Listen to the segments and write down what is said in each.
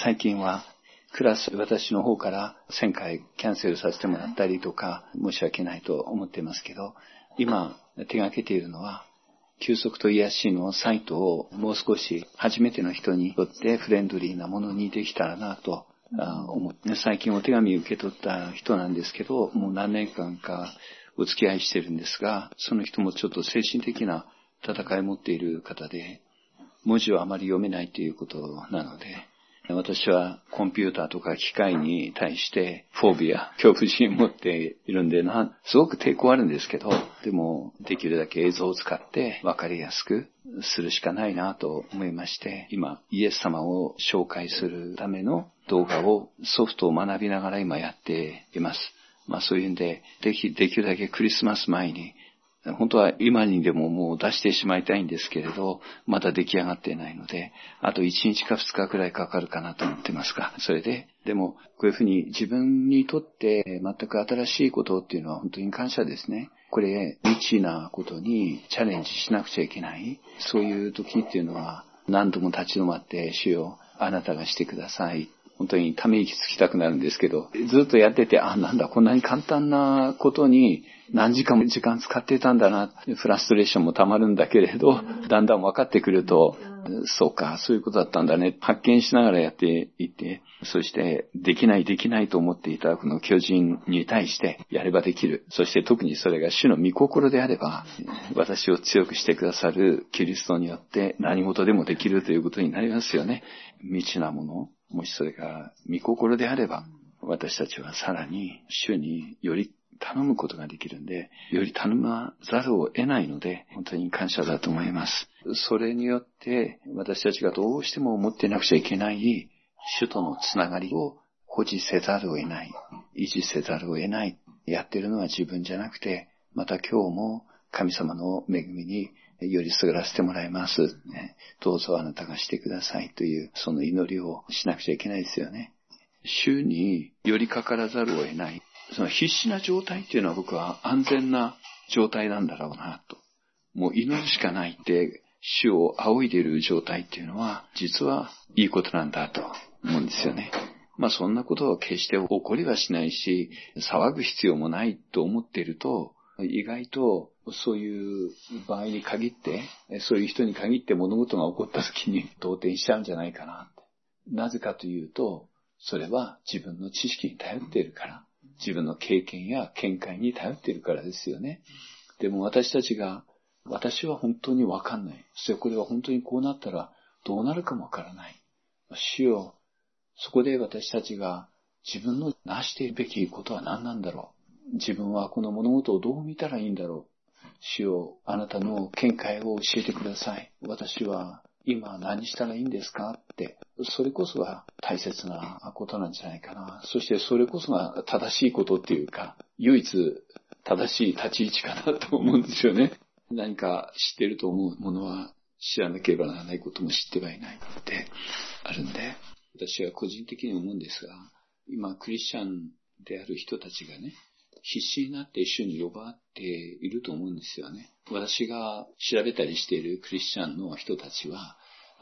最近はクラス、私の方から1000回キャンセルさせてもらったりとか、申し訳ないと思ってますけど、今手がけているのは、休息と癒しのサイトをもう少し初めての人にとってフレンドリーなものにできたらなと思って、最近お手紙を受け取った人なんですけど、もう何年間かお付き合いしてるんですが、その人もちょっと精神的な戦いを持っている方で、文字をあまり読めないということなので、私はコンピューターとか機械に対してフォービア、恐怖心を持っているんで、すごく抵抗あるんですけど、でもできるだけ映像を使って分かりやすくするしかないなと思いまして、今イエス様を紹介するための動画をソフトを学びながら今やっています。そういうんで、できるだけクリスマス前に、本当は今にでももう出してしまいたいんですけれど、まだ出来上がっていないので、あと1日か2日くらいかかるかなと思ってますが、それで、でもこういうふうに自分にとって全く新しいことっていうのは本当に感謝ですね。これ未知なことにチャレンジしなくちゃいけない。そういう時っていうのは何度も立ち止まって、主よ、あなたがしてください。本当にため息つきたくなるんですけど、ずっとやってて、なんだ、こんなに簡単なことに何時間も時間使ってたんだな、フラストレーションもたまるんだけれど、だんだん分かってくると、そうか、そういうことだったんだね、発見しながらやっていって、そしてできないと思っていたこの巨人に対してやればできる。そして特にそれが主の御心であれば、私を強くしてくださるキリストによって何事でもできるということになりますよね。未知なもの。もしそれが御心であれば、私たちはさらに主により頼むことができるんで、より頼まざるを得ないので、本当に感謝だと思います。それによって、私たちがどうしても持ってなくちゃいけない主とのつながりを保持せざるを得ない、維持せざるを得ない。やってるのは自分じゃなくて、また今日も神様の恵みによりすぐらせてもらいます。どうぞあなたがしてくださいという、その祈りをしなくちゃいけないですよね。主によりかからざるを得ない。その必死な状態っていうのは僕は安全な状態なんだろうなと。もう祈るしかないって主を仰いでいる状態っていうのは実はいいことなんだと思うんですよね。そんなことは決して起こりはしないし、騒ぐ必要もないと思っていると、意外とそういう場合に限って、そういう人に限って物事が起こった時に動転しちゃうんじゃないかな。なぜかというと、それは自分の知識に頼っているから、自分の経験や見解に頼っているからですよね。でも私たちが、私は本当にわかんない。そしてこれは本当にこうなったらどうなるかもわからない。主よ、そこで私たちが自分の成しているべきことは何なんだろう。自分はこの物事をどう見たらいいんだろう。主よ、あなたの見解を教えてください。私は今何したらいいんですかって、それこそが大切なことなんじゃないかな。そしてそれこそが正しいことっていうか、唯一正しい立ち位置かなと思うんですよね。何か知っていると思うものは知らなければならないことも知ってはいないってあるんで、私は個人的に思うんですが、今クリスチャンである人たちがね、必死になって主に呼ばっていると思うんですよね。私が調べたりしているクリスチャンの人たちは、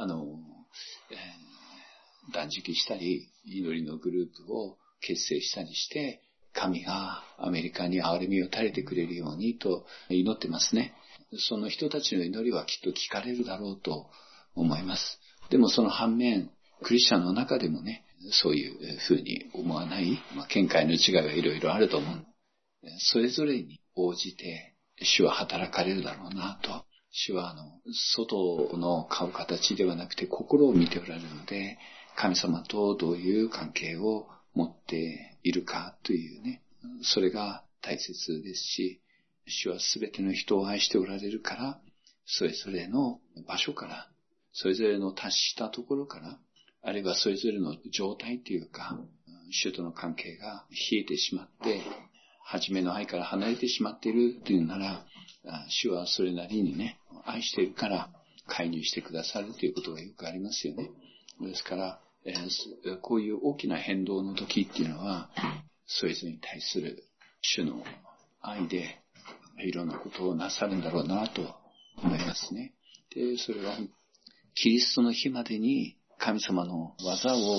断食したり、祈りのグループを結成したりして、神がアメリカに憐れみを垂れてくれるようにと祈ってますね。その人たちの祈りはきっと聞かれるだろうと思います。でもその反面、クリスチャンの中でもね、そういうふうに思わない、見解の違いはいろいろあると思う。それぞれに応じて主は働かれるだろうなと。主は外の顔形ではなくて心を見ておられるので、神様とどういう関係を持っているかというね、それが大切ですし、主はすべての人を愛しておられるから、それぞれの場所から、それぞれの達したところから、あるいはそれぞれの状態というか、主との関係が冷えてしまって、初めの愛から離れてしまっているというなら、主はそれなりにね、愛しているから介入してくださるということがよくありますよね。ですから、こういう大きな変動の時っていうのは、それぞれに対する主の愛でいろんなことをなさるんだろうなと思いますね。で、それはキリストの日までに神様の技を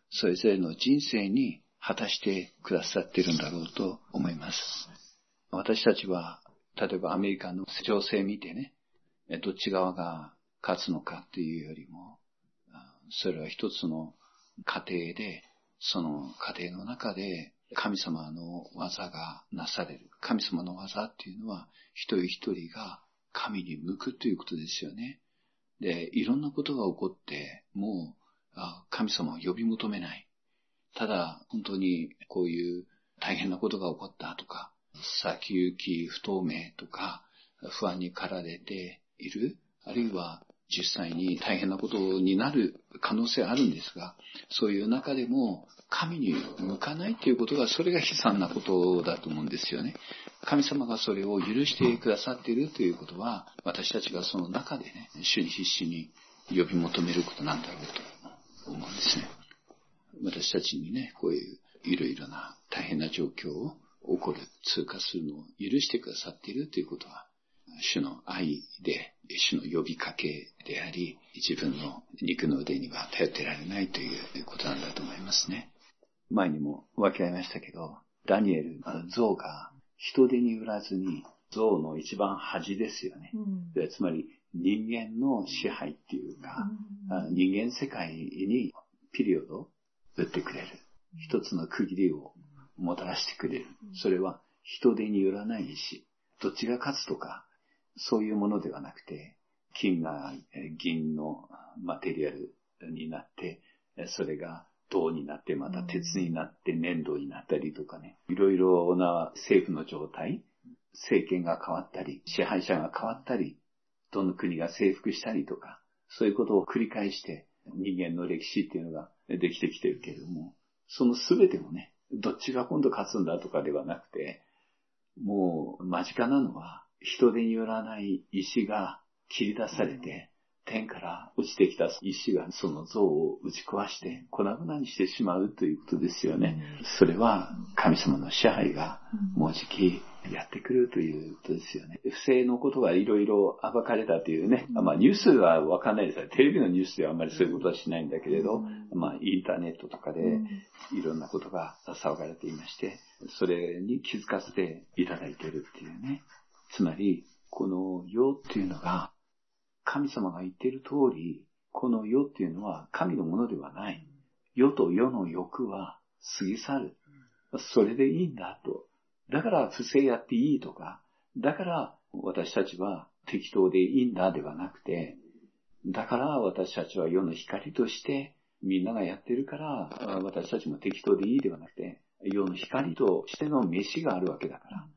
それぞれの人生に果たしてくださっているんだろうと思います。私たちは、例えばアメリカの情勢見てね、どっち側が勝つのかというよりも、それは一つの家庭で、その家庭の中で神様の技がなされる。神様の技っていうのは、一人一人が神に向くということですよね。で、いろんなことが起こって、もう神様を呼び求めない。ただ、本当にこういう大変なことが起こったとか、先行き不透明とか、不安に駆られている、あるいは実際に大変なことになる可能性はあるんですが、そういう中でも神に向かないということが、それが悲惨なことだと思うんですよね。神様がそれを許してくださっているということは、私たちがその中でね、主に必死に呼び求めることなんだろうと思うんですね。私たちにね、こういういろいろな大変な状況を起こる、通過するのを許してくださっているということは、主の愛で、主の呼びかけであり、自分の肉の腕には頼ってられないということなんだと思いますね。前にも分け合いましたけど、ダニエル、象が人手に売らずに、象の一番端ですよね。つまり人間の支配っていうか、人間世界にピリオドを打ってくれる。一つの区切りをもたらしてくれる。それは人手によらないし、どっちが勝つとか、そういうものではなくて、金が銀のマテリアルになって、それが銅になって、また鉄になって粘土になったりとかね、いろいろな政府の状態、政権が変わったり、支配者が変わったり、どの国が征服したりとか、そういうことを繰り返して人間の歴史っていうのができてきてるけれども、その全てもね、どっちが今度勝つんだとかではなくて、もう間近なのは人手によらない石が切り出されて、天から落ちてきた石がその像を打ち壊して粉々にしてしまうということですよね。それは神様の支配がもうじきやってくるということですよね。不正のことがいろいろ暴かれたというね、ニュースはわかんないですよ。テレビのニュースではあんまりそういうことはしないんだけれど、インターネットとかでいろんなことが騒がれていまして、それに気づかせていただいているっていうね。つまり、この世っていうのが、神様が言っている通り、この世っていうのは神のものではない。世と世の欲は過ぎ去る。それでいいんだと。だから不正やっていいとか、だから私たちは適当でいいんだではなくて、だから私たちは世の光としてみんながやってるから私たちも適当でいいではなくて、世の光としての飯があるわけだから。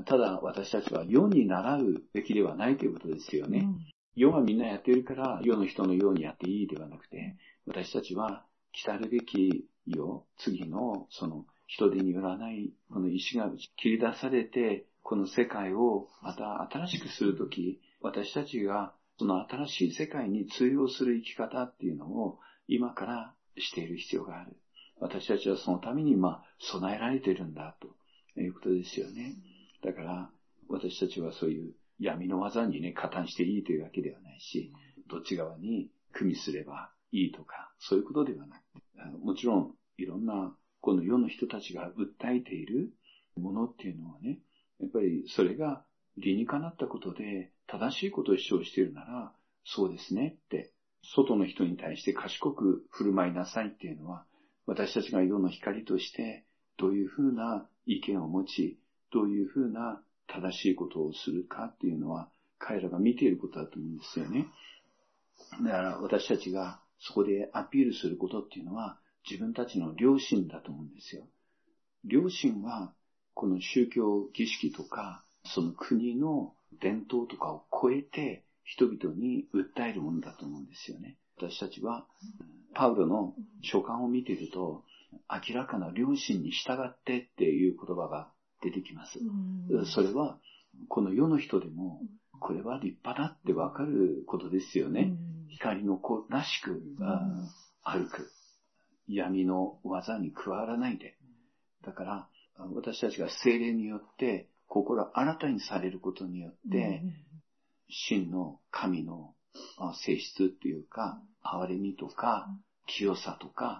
ただ私たちは世に習うべきではないということですよね。世がみんなやってるから世の人のようにやっていいではなくて、私たちは来るべき世、次のその人手によらないこの石が切り出されて、この世界をまた新しくするとき、私たちがその新しい世界に通用する生き方っていうのを今からしている必要がある。私たちはそのために備えられているんだということですよね。だから私たちはそういう闇の技にね、加担していいというわけではないし、どっち側に組みすればいいとか、そういうことではなくて、もちろんいろんなこの世の人たちが訴えているものっていうのはね、やっぱりそれが理にかなったことで正しいことを主張しているなら、そうですねって、外の人に対して賢く振る舞いなさいっていうのは、私たちが世の光としてどういうふうな意見を持ち、どういうふうな正しいことをするかっていうのは、彼らが見ていることだと思うんですよね。だから私たちがそこでアピールすることっていうのは、自分たちの良心だと思うんですよ。良心は、この宗教儀式とか、その国の伝統とかを超えて、人々に訴えるものだと思うんですよね。私たちは、パウロの書簡を見ていると、明らかな良心に従ってっていう言葉が出てきます。それは、この世の人でも、これは立派だってわかることですよね。光の子らしく歩く。闇の技に加わらないで。だから、私たちが聖霊によって、心新たにされることによって、真の神の性質っていうか、憐れみとか、清さとか、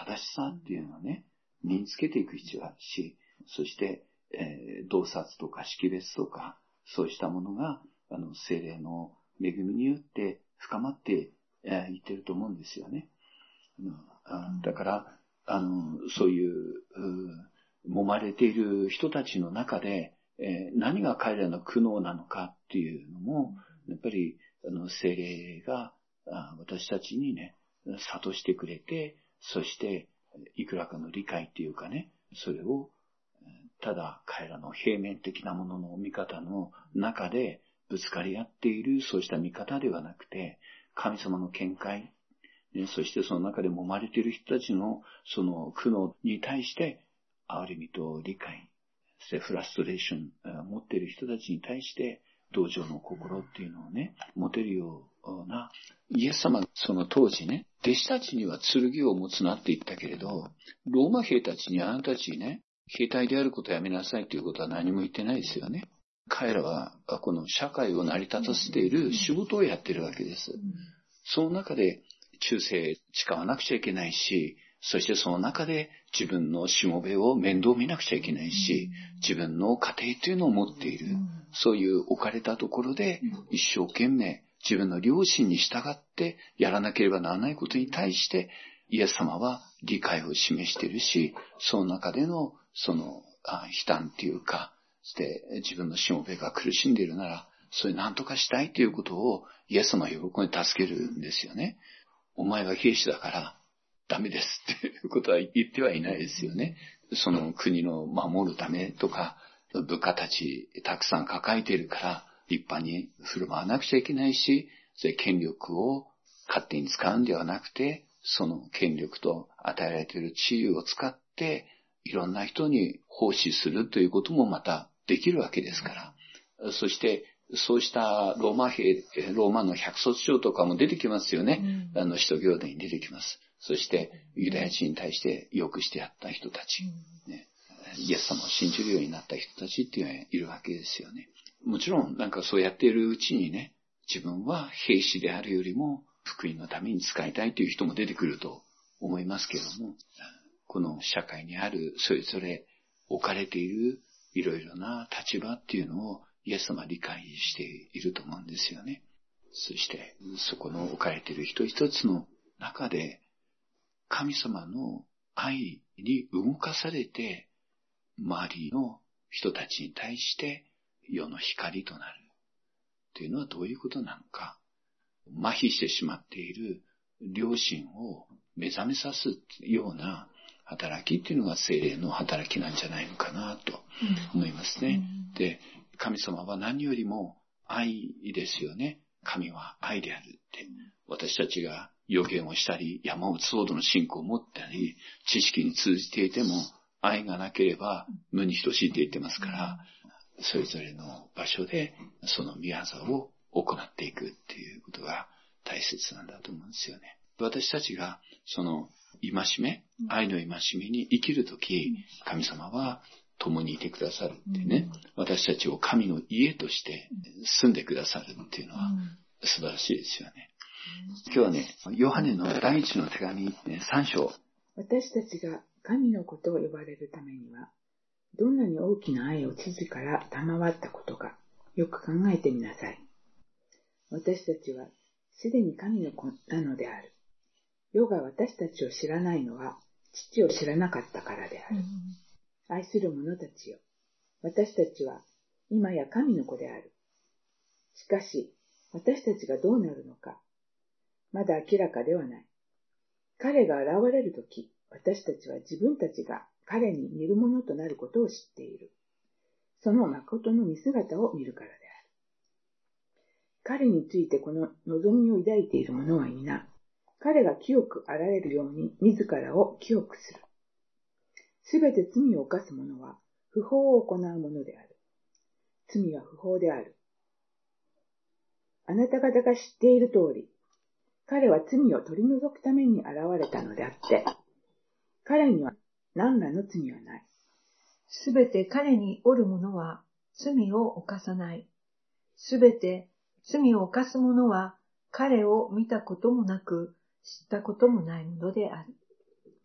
正しさっていうのをね、身につけていく必要があるし、そして、洞察とか識別とか、そうしたものが、聖霊の恵みによって深まっていってると思うんですよね。だから、そういう、揉まれている人たちの中で、何が彼らの苦悩なのかっていうのも、やっぱり、聖霊が私たちにね、諭してくれて、そして、いくらかの理解っていうかね、それを、ただ彼らの平面的なものの見方の中でぶつかり合っている、そうした見方ではなくて、神様の見解、そしてその中で揉まれている人たちのその苦悩に対して、ある意味と理解、そしてフラストレーション持っている人たちに対して、同情の心っていうのをね、持てるような、イエス様その当時ね、弟子たちには剣を持つなって言ったけれど、ローマ兵たちにあなたたちね、兵隊であることをやめなさいということは何も言ってないですよね。彼らはこの社会を成り立たせている仕事をやっているわけです。その中で忠誠誓わなくちゃいけないし、そしてその中で自分のしもべを面倒見なくちゃいけないし、自分の家庭というのを持っている。そういう置かれたところで一生懸命自分の良心に従ってやらなければならないことに対してイエス様は理解を示しているし、その中でのその悲嘆っていうか、して自分のしもべが苦しんでいるなら、それ何とかしたいということをイエス様は喜んで助けるんですよね。お前は兵士だからダメですっていうことは言ってはいないですよね。その国の守るためとか、部下たちたくさん抱えているから立派に振る舞わなくちゃいけないし、それ権力を勝手に使うんではなくて、その権力と与えられている地位を使っていろんな人に奉仕するということもまたできるわけですから。そしてそうしたローマの百卒長とかも出てきますよね。使徒行伝に出てきます。そしてユダヤ人に対して良くしてやった人たち、ね、イエス様を信じるようになった人たちっていうのがいるわけですよね。もちろんなんかそうやっているうちにね、自分は兵士であるよりも福音のために使いたいという人も出てくると思いますけれども、この社会にあるそれぞれ置かれているいろいろな立場っていうのをイエス様は理解していると思うんですよね。そしてそこの置かれている一つの中で神様の愛に動かされて周りの人たちに対して世の光となるというのはどういうことなのか。麻痺してしまっている良心を目覚めさすような働きっていうのが聖霊の働きなんじゃないのかなと思いますね。で、神様は何よりも愛ですよね。神は愛であるって。私たちが予言をしたり、山を打つほどの信仰を持ったり、知識に通じていても、愛がなければ無に等しいって言ってますから、それぞれの場所でその御業を行っていくっていうことが大切なんだと思うんですよね。私たちがその戒め、愛の戒めに生きるとき、神様は共にいてくださるってね、私たちを神の家として住んでくださるっていうのは素晴らしいですよね。今日はね、ヨハネの第一の手紙、3章。 私たちが神の子と呼ばれるためには、どんなに大きな愛を父から賜ったことか、よく考えてみなさい。私たちはすでに神の子なのである。世が私たちを知らないのは、父を知らなかったからである。愛する者たちよ、私たちは今や神の子である。しかし、私たちがどうなるのか、まだ明らかではない。彼が現れるとき、私たちは自分たちが彼に似るものとなることを知っている。その誠の見姿を見るからである。彼についてこの望みを抱いている者は皆、彼が清くあられるように自らを清くする。すべて罪を犯す者は不法を行うものである。罪は不法である。あなた方が知っている通り、彼は罪を取り除くために現れたのであって、彼には何らの罪はない。 すべて彼におる者は罪を犯さない。すべて罪を犯す者は彼を見たこともなく知ったこともないものである。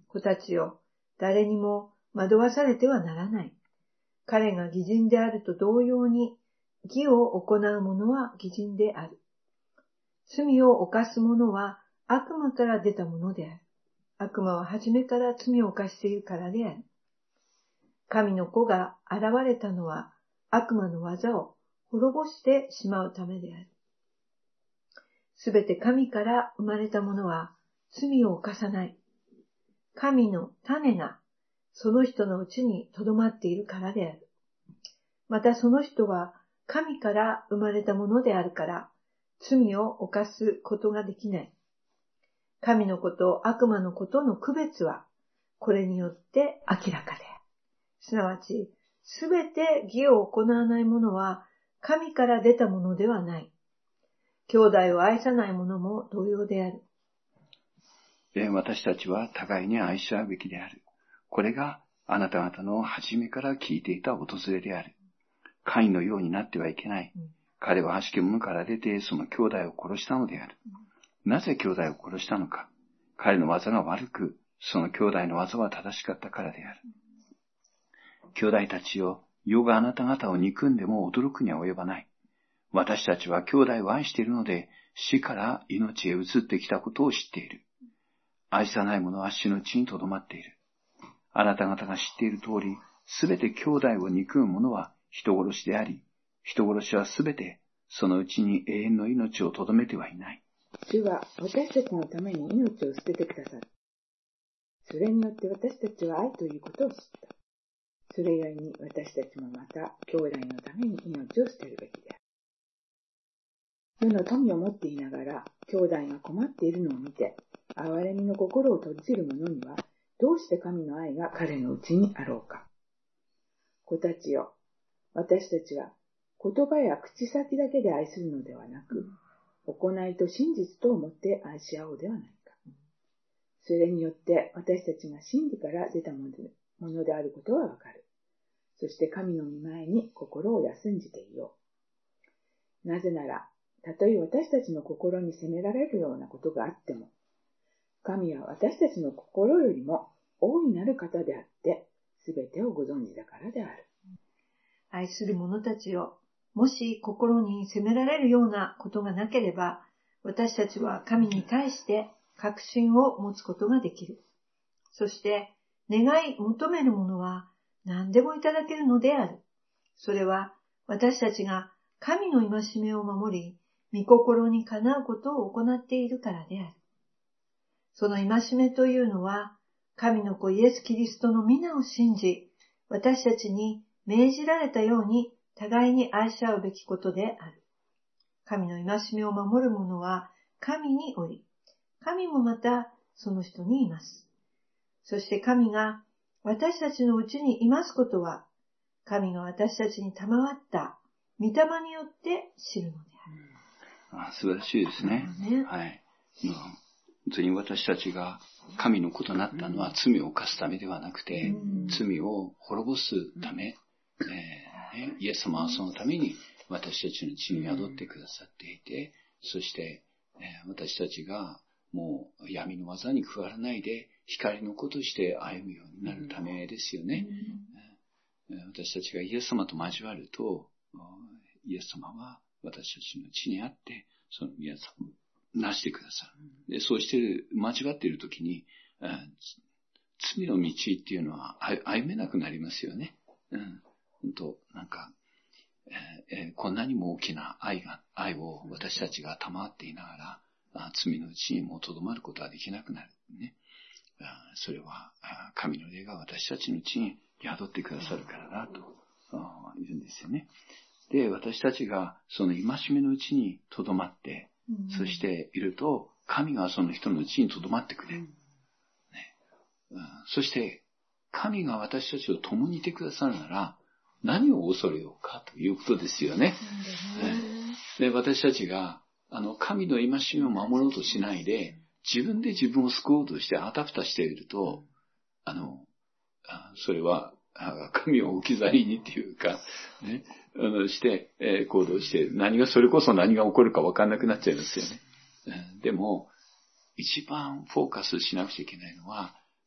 子たちよ、誰にも惑わされてはならない。彼が義人であると同様に、義を行う者は義人である。罪を犯す者は悪魔から出たものである。悪魔は初めから罪を犯しているからである。神の子が現れたのは悪魔の技を滅ぼしてしまうためである。すべて神から生まれたものは罪を犯さない。神の種がその人のうちに留まっているからである。またその人は神から生まれたものであるから、罪を犯すことができない。神の子と悪魔の子との区別は、これによって明らかである。すなわち、すべて義を行わない者は、神から出たものではない。兄弟を愛さない者も同様である。 私たちは互いに愛し合うべきである。これがあなた方の初めから聞いていた訪れである。カインのようになってはいけない。彼は悪しき者から出てその兄弟を殺したのである。なぜ兄弟を殺したのか。彼の技が悪く、その兄弟の技は正しかったからである。兄弟たちよ、世があなた方を憎んでも驚くには及ばない。私たちは兄弟を愛しているので、死から命へ移ってきたことを知っている。愛さない者は死の地にとどまっている。あなた方が知っている通り、すべて兄弟を憎む者は人殺しであり、人殺しはすべてそのうちに永遠の命をとどめてはいない。 主は私たちのために命を捨ててくださる。それによって私たちは愛ということを知った。それゆえに私たちもまた兄弟のために命を捨てるべきである。世の富を持っていながら兄弟が困っているのを見て、憐れみの心を閉じる者にはどうして神の愛が彼のうちにあろうか。子たちよ、私たちは言葉や口先だけで愛するのではなく、行いと真実と思って愛し合おうではないか。それによって私たちが真理から出たものであることはわかる。そして神の御前に心を休んじていよう。なぜなら、たとえ私たちの心に責められるようなことがあっても、神は私たちの心よりも大いなる方であって、すべてをご存知だからである。 愛する者たちよ、もし心に責められるようなことがなければ、私たちは神に対して確信を持つことができる。そして、願い求めるものは何でもいただけるのである。それは私たちが神の戒めを守り、御心にかなうことを行っているからである。その戒めというのは、神の子イエス・キリストの皆を信じ、私たちに命じられたように互いに愛し合うべきことである。神の戒めを守る者は神におり、神もまたその人にいます。そして神が私たちのうちにいますことは、神が私たちに賜った御霊によって知るのである。 素晴らしいですね。はい。本当に私たちが神の子となったのは罪を犯すためではなくて、罪を滅ぼすため、イエス様はそのために私たちの地に宿ってくださっていて、そして、私たちがもう闇の技に加わらないで光の子として歩むようになるためですよね。私たちがイエス様と交わると、イエス様は私たちの地にあって、その皆さんをなしてくださる。で、そうして間違っているときに、罪の道っていうのは歩めなくなりますよね。本当なんか、こんなにも大きな愛を私たちが賜っていながら、罪のうちにもとどまることはできなくなる。ね。それは神の霊が私たちのうちに宿ってくださるからだと言うんですよね。で、私たちがその戒めのうちにとどまって、そしていると、神がその人のうちにとどまってくれる。そして、神が私たちを共にいてくださるなら、何を恐れようかということですよね。で、私たちが、神の戒めを守ろうとしないで、自分で自分を救おうとしてあたふたしていると、それは、神を置き去りにっていうか、ね、して、行動して、それこそ何が起こるか分かんなくなっちゃいますよね。でも、一番フォーカスしなくちゃいけないのは、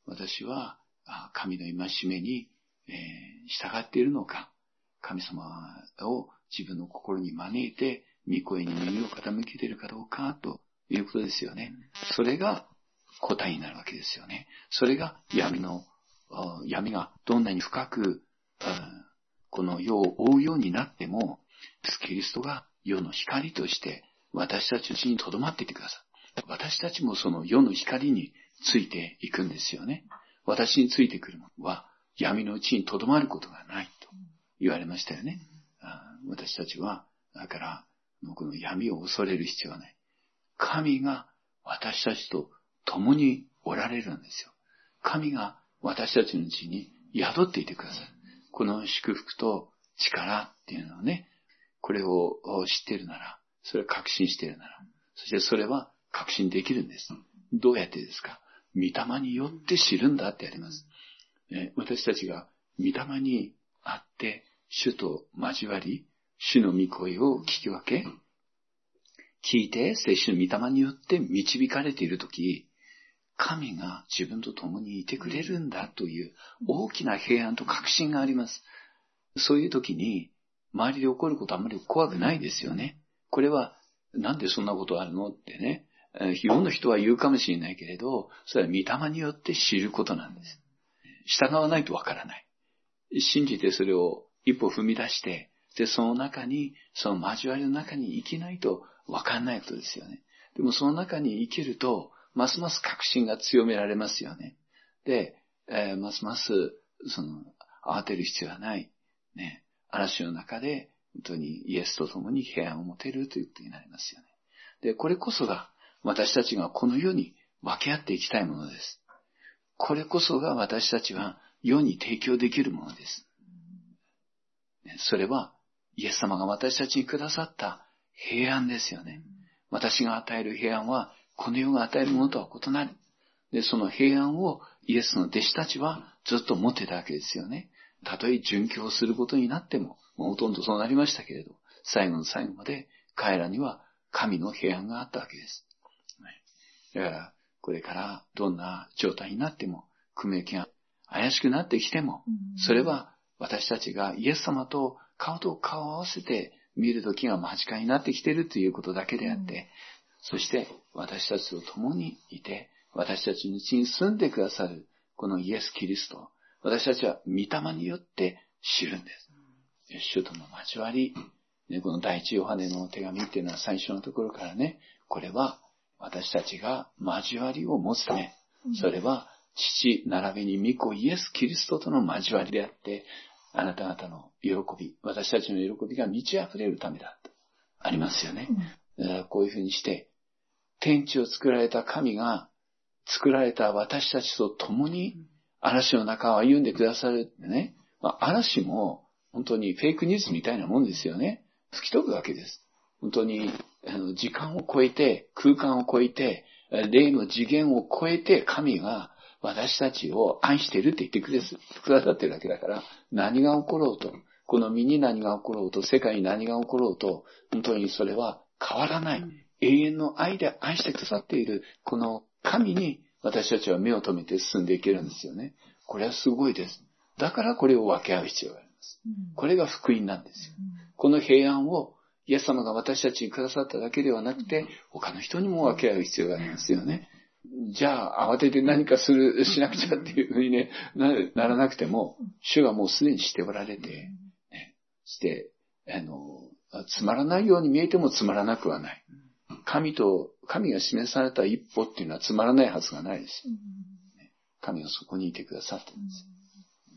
私は神の戒めに、従っているのか、神様を自分の心に招いて、御声に耳を傾けているかどうか、ということですよね。それが答えになるわけですよね。それが闇がどんなに深く、この世を覆うようになっても、キリストが世の光として私たちのうちに留まっていてください。私たちもその世の光についていくんですよね。私についてくるものは闇のうちに留まることがないと言われましたよね。私たちは、だから、この闇を恐れる必要はない。神が私たちと共におられるんですよ。神が私たちのうちに宿っていてください。この祝福と力っていうのをね、これを知っているなら、それを確信しているなら、そしてそれは確信できるんです。どうやってですか？御霊によって知るんだってあります。私たちが御霊にあって、主と交わり、主の御声を聞き分け、聞いて、聖書の御霊によって導かれているとき、神が自分と共にいてくれるんだという大きな平安と確信があります。そういうときに、周りで起こることはあまり怖くないですよね。これは、なんでそんなことあるのってね、世の人は言うかもしれないけれど、それは御霊によって知ることなんです。従わないとわからない。信じてそれを一歩踏み出して、で、その中に、その交わりの中に生きないとわかんないことですよね。でもその中に生きると、ますます確信が強められますよね。で、ますます、慌てる必要はない。ね。嵐の中で、本当にイエスと共に平安を持てるということになりますよね。で、これこそが、私たちがこの世に分け合っていきたいものです。これこそが私たちは世に提供できるものです。それは、イエス様が私たちにくださった平安ですよね。私が与える平安は、この世が与えるものとは異なる。で、その平安をイエスの弟子たちはずっと持ってたわけですよね。たとえ殉教することになっても、ほとんどそうなりましたけれど、最後の最後まで彼らには神の平安があったわけです。だから、これからどんな状態になっても、雲行きが怪しくなってきても、それは私たちがイエス様と顔と顔を合わせて見る時が間近になってきているということだけであって、そして私たちと共にいて、私たちのうちに住んでくださるこのイエス・キリスト、私たちは御霊によって知るんです。主との交わり、この第一ヨハネの手紙っていうのは最初のところからね、これは私たちが交わりを持つため、それは父並びに御子イエス・キリストとの交わりであって、あなた方の喜び、私たちの喜びが満ち溢れるためだとありますよね。だからこういうふうにして、天地を作られた神が作られた私たちと共に嵐の中を歩んでくださるってね。嵐も本当にフェイクニュースみたいなもんですよね。吹き飛ぶわけです。本当に時間を超えて、空間を超えて、霊の次元を超えて神が私たちを愛しているって言ってくださってるわけだから、何が起ころうと、この身に何が起ころうと、世界に何が起ころうと、本当にそれは変わらない。永遠の愛で愛してくださっている、この神に私たちは目を留めて進んでいけるんですよね。これはすごいです。だからこれを分け合う必要があります。これが福音なんですよ。この平安をイエス様が私たちにくださっただけではなくて、他の人にも分け合う必要がありますよね。じゃあ慌てて何かしなくちゃっていうふうにね、ならなくても、主がもうすでにしておられて、して、つまらないように見えてもつまらなくはない。神が示された一歩っていうのはつまらないはずがないですよ。神がそこにいてくださってるんですよ。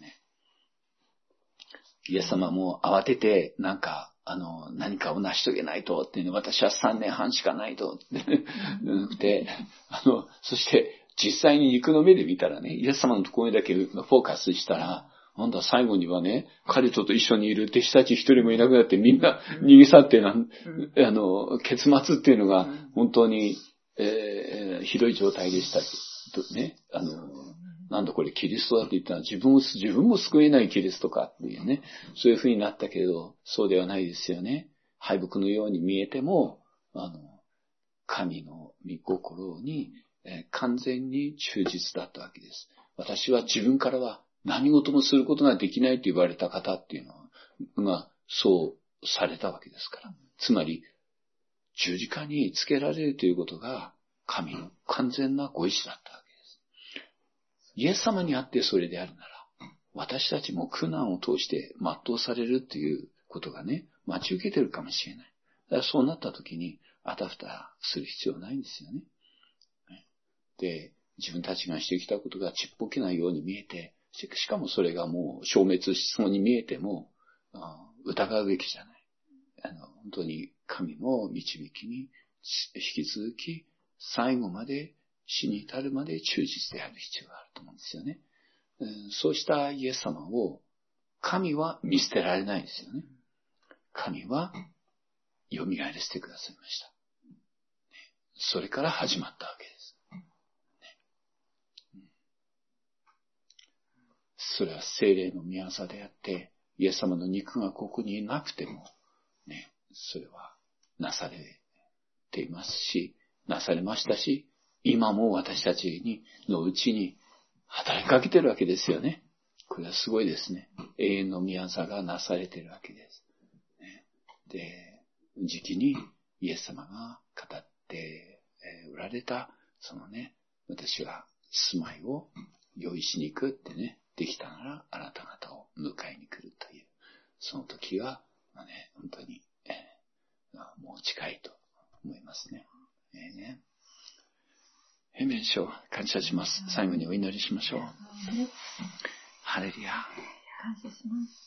イエス様も慌てて、何かを成し遂げないとっていうの、私は3年半しかないとってそして実際に肉の目で見たらね、イエス様のところにだけフォーカスしたら、なんだ最後にはね、彼と一緒にいる弟子たち一人もいなくなってみんな逃げ去って結末っていうのが本当に、ひどい状態でしたね。なんだこれキリストだって言ったら自分も救えないキリストかっていうね、そういう風になったけれど、そうではないですよね。敗北のように見えても、神の御心に、完全に忠実だったわけです。 私は自分からは何事もすることができないと言われた方っていうのが、そうされたわけですから。つまり、十字架につけられるということが、神の完全なご意志だったわけです。イエス様にあってそれであるなら、私たちも苦難を通して全うされるということがね、待ち受けてるかもしれない。だからそうなった時に、あたふたする必要ないんですよね。で、自分たちがしてきたことがちっぽけなように見えて、しかもそれがもう消滅しそうに見えても、疑うべきじゃない。本当に神の導きに引き続き、最後まで死に至るまで忠実である必要があると思うんですよね。そうしたイエス様を神は見捨てられないですよね。神は蘇らせてくださいました。それから始まったわけです。それは聖霊の御業であって、イエス様の肉がここになくても、ね、それはなされていますし、なされましたし、今も私たちのうちに働きかけてるわけですよね。これはすごいですね。永遠の御業がなされているわけです。で、時期にイエス様が語っておられた、そのね、私は住まいを用意しに行くってね、できたならあなた方を迎えに来るという、その時は、ね、本当に、もう近いと思いますね。アメンショー、感謝します。最後にお祈りしましょう。ハレルヤ。 感謝します。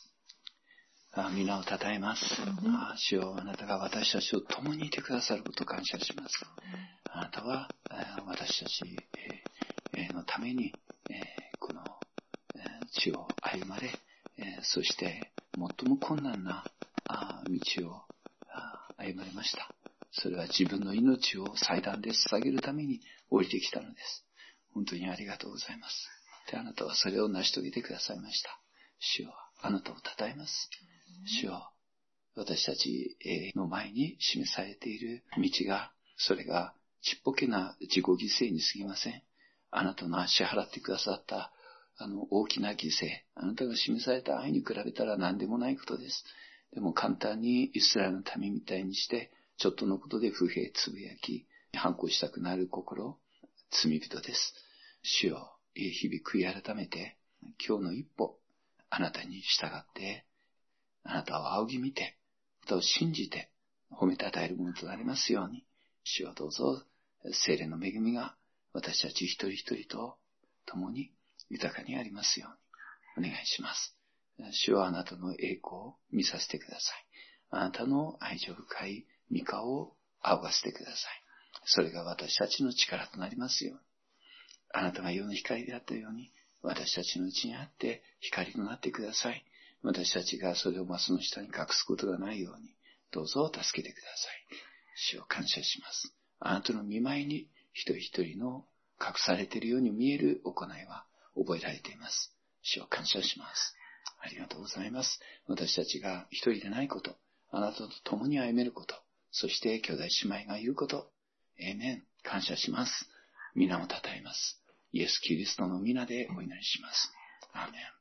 皆を称えます。主よ、あなたが私たちと共にいてくださることを感謝します。あなたは私たちのためにこの地を歩まれ、そして最も困難な道を歩まれました。それは自分の命を祭壇で捧げるために降りてきたのです。本当にありがとうございます。で、あなたはそれを成し遂げてくださいました。主よ、あなたを称えます。主よ、私たちの前に示されている道が、それがちっぽけな自己犠牲に過ぎません。あなたの支払ってくださった大きな犠牲、あなたが示された愛に比べたら何でもないことです。でも簡単にイスラエルの民みたいにして、ちょっとのことで不平つぶやき、反抗したくなる心、罪人です。主よ、日々悔い改めて、今日の一歩、あなたに従って、あなたを仰ぎ見て、あなたを信じて、褒めたたえるものとなりますように、主よどうぞ、聖霊の恵みが私たち一人一人と共に豊かにありますように、お願いします。主はあなたの栄光を見させてください。あなたの愛情深い御顔を仰がせてください。それが私たちの力となりますように。あなたが世の光であったように、私たちのうちにあって光となってください。私たちがそれをマスの下に隠すことがないように、どうぞ助けてください。主を感謝します。あなたの御前に一人一人の隠されているように見える行いは覚えられています。主を感謝します。ありがとうございます。私たちが一人でないこと、あなたと共に歩めること、そして兄弟姉妹がいること、エーメン、感謝します。皆を称えます。イエス・キリストの皆でお祈りします。アーメン。